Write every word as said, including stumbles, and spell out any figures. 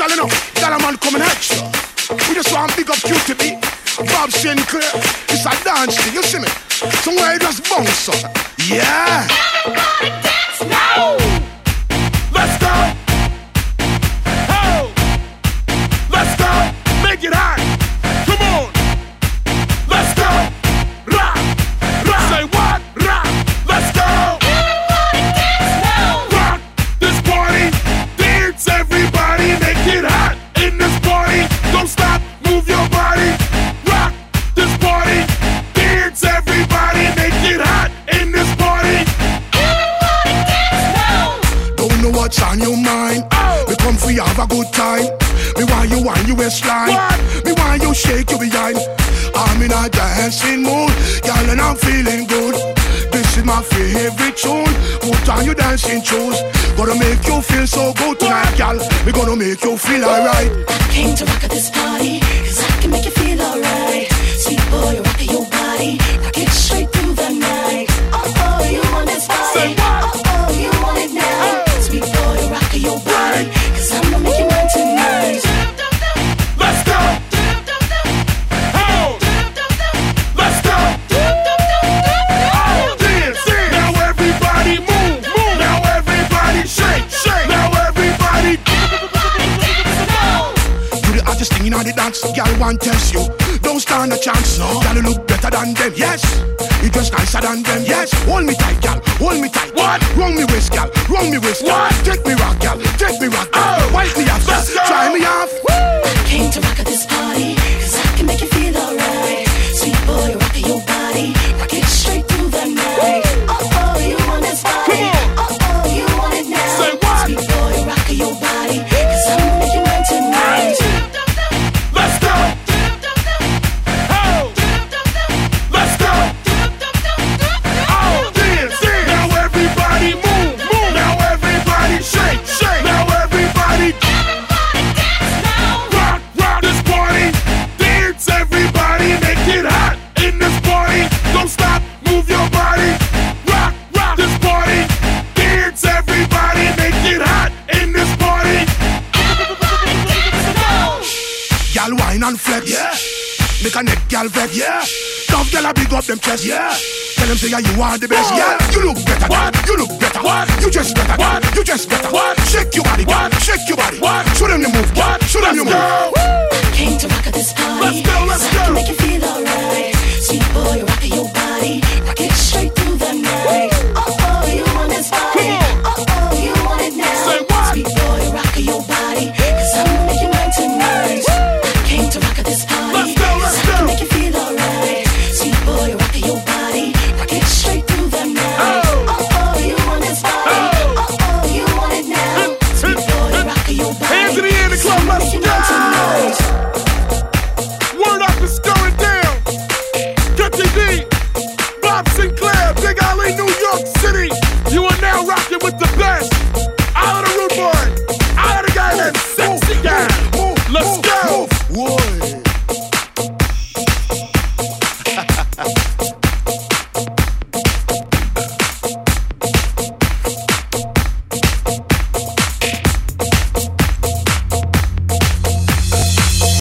Girl, you know, girl, a man coming extra. We just want big up Q T B, Bob Sinclair. It's a dance thing, you see me? Somewhere you just bounce up. Yeah. Everybody dance now. Let's go. Oh. Let's go. Make it hot. Come on. Let's go. Rock. Rock. Say what? Rock. Let's go. Everybody dance now. Rock this party. Dance everybody. Make it hot in this party. Don't stop. Move your body. Rock this party. Dance everybody. Make it hot in this party. Everybody dance now. Don't know what's on your mind. Oh. We come for you have a good time. Me want you want you waistline. What? Me want you shake your behind. I'm in a dancing mood, girl, and I'm feeling good. This is my favorite tune. Put on your dancing shoes. Gonna make you feel so good tonight, girl. We gonna make you feel alright. Came to rock at this party, cause I can make you feel alright. Sweet boy, rock your body, rock it straight through the night. Oh oh, you want this body? Say what? Oh oh, you want it now? Hey. Sweet boy, rock your body, cause I'ma make you mine tonight. Let's go. Oh. Let's go. Oh, dance, dance. Now everybody move, move. Now everybody shake, shake. Now everybody. You the hottest thing in all the dance, girl, want test you. Don't stand a chance, no. Girl, you look better than them, yes. You dress nicer than them, yes. Hold me tight, girl, hold me tight. What? Wrong me waist, girl, wrong me waist, girl. What? Take me rock, girl, take me rock, girl. Oh. Wipe me off, Let's go. try me off. Came to rock at this party, cause I can make you feel alright. Sweet boy, rock your body, rock it straight through the night. Oh oh, you want this body? Come on. Oh oh, you want it now? Say what? Sweet boy, rock your body, cause I'ma make you mine tonight. Let's go. Oh. Let's go. Oh, dance, dance. Now everybody move, move. Now everybody shake, shake. Now everybody. Rock, rock this party. Dance everybody. Make it hot in this party. Don't stop, move your body. Rock, rock this party. Dance everybody. Make it hot in this party. Girl, wine and flex, Yeah. make a neck, girl, vex, Yeah. tough girl, I big up them chest, Yeah. tell them say yeah, you are the best, What? yeah. You look better, What? you look better, What? you just better, What? you just better, What? shake your body, What? shake your body, What? show them you move, What? show them you Let's move. go. Came to rock at this party. Let's go, let's so I go. can make you feel alright. Sweet boy, rock your body, rock it straight through the night. Oh oh, you want this body? Come on. Oh oh, you want it now? Say what? Sweet boy, rock your body, cause I'ma make you mine tonight. Came to rock at this party. Let's go, let's so I can go. make you feel alright. Sweet boy, rock your body, rock it straight through the night. Oh. Oh oh, you want this body? Oh. Oh oh, you want it now? Hit, Sweet hit, boy, hit. rock your body. Hands in the air in the club, cause I'ma let's make you